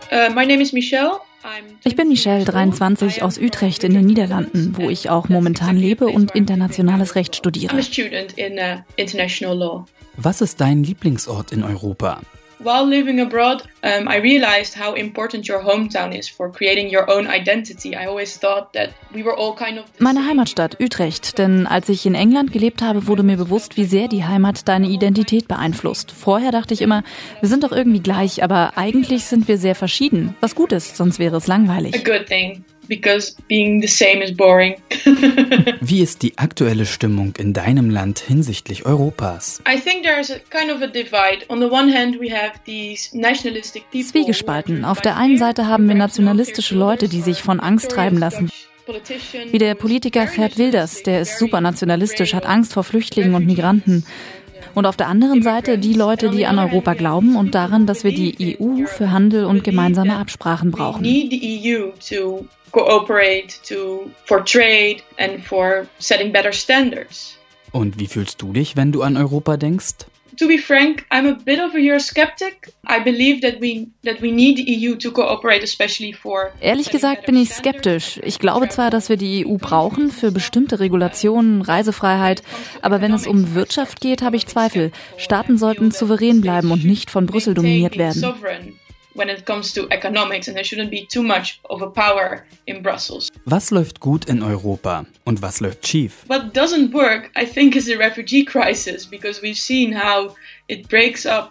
My name is Michelle. Ich bin Michelle, 23, aus Utrecht in den Niederlanden, wo ich auch momentan lebe und internationales Recht studiere. I'm a student in international law. Was ist dein Lieblingsort in Europa? While living abroad, I realized how important your hometown is for creating your own identity. I always thought that we were all kind of Meine Heimatstadt Utrecht, denn als ich in England gelebt habe, wurde mir bewusst, wie sehr die Heimat deine Identität beeinflusst. Vorher dachte ich immer, wir sind doch irgendwie gleich, aber eigentlich sind wir sehr verschieden. Was gut ist, sonst wäre es langweilig. a good thing, because being the same is boring. Wie ist die aktuelle Stimmung in deinem Land hinsichtlich Europas? I think there's a kind of a divide. On the one hand, we have these nationalistic people. Zwiegespalten. Auf der einen Seite haben wir nationalistische Leute, die sich von Angst treiben lassen. Wie der Politiker Geert Wilders, der ist super nationalistisch, hat Angst vor Flüchtlingen und Migranten. Und auf der anderen Seite die Leute, die an Europa glauben und daran, dass wir die EU für Handel und gemeinsame Absprachen We brauchen. need the EU to cooperate, for trade and for setting better standards. Und wie fühlst du dich, wenn du an Europa denkst? To be frank, I'm a bit of a Eurosceptic. I believe that we need the EU to cooperate, especially for. Ehrlich gesagt bin ich skeptisch. Ich glaube zwar, dass wir die EU brauchen für bestimmte Regulationen, Reisefreiheit, aber wenn es um Wirtschaft geht, habe ich Zweifel. Staaten sollten souverän bleiben und nicht von Brüssel dominiert werden. When it comes to economics, and there shouldn't be too much of a power in Brussels. Was läuft gut in Europa und was läuft schief? What doesn't work, I think, is the refugee crisis, because we've seen how it breaks up.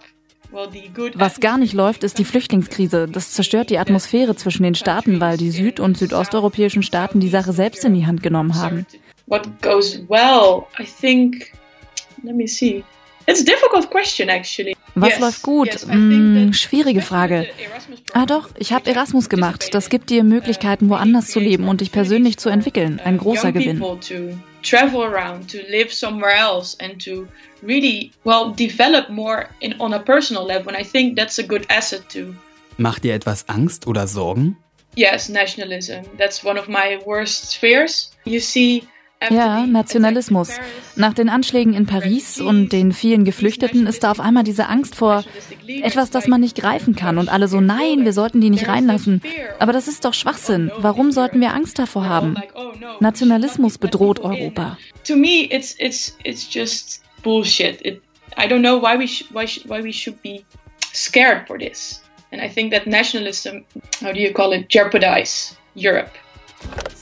Was gar nicht läuft, ist die Flüchtlingskrise. Das zerstört die Atmosphäre zwischen den Staaten, weil die süd- und südosteuropäischen Staaten die Sache selbst in die Hand genommen haben. What goes well, I think, let me see. It's a difficult question, actually. Was läuft gut? Schwierige Frage. Doch, ich habe Erasmus gemacht. Das gibt dir Möglichkeiten, woanders zu leben und dich persönlich zu entwickeln. Ein großer Gewinn. Travel around, to live somewhere else and to really, develop more on a personal level. And I think that's a good asset too. Macht dir etwas Angst oder Sorgen? Yes, nationalism. That's one of my worst fears. You see. Ja, Nationalismus. Nach den Anschlägen in Paris und den vielen Geflüchteten ist da auf einmal diese Angst vor etwas, das man nicht greifen kann. Und alle so, nein, wir sollten die nicht reinlassen. Aber das ist doch Schwachsinn. Warum sollten wir Angst davor haben? Nationalismus bedroht Europa. To me, it's just bullshit. I don't know why we should be scared for this. And I think that nationalism, how do you call it, jeopardize Europe.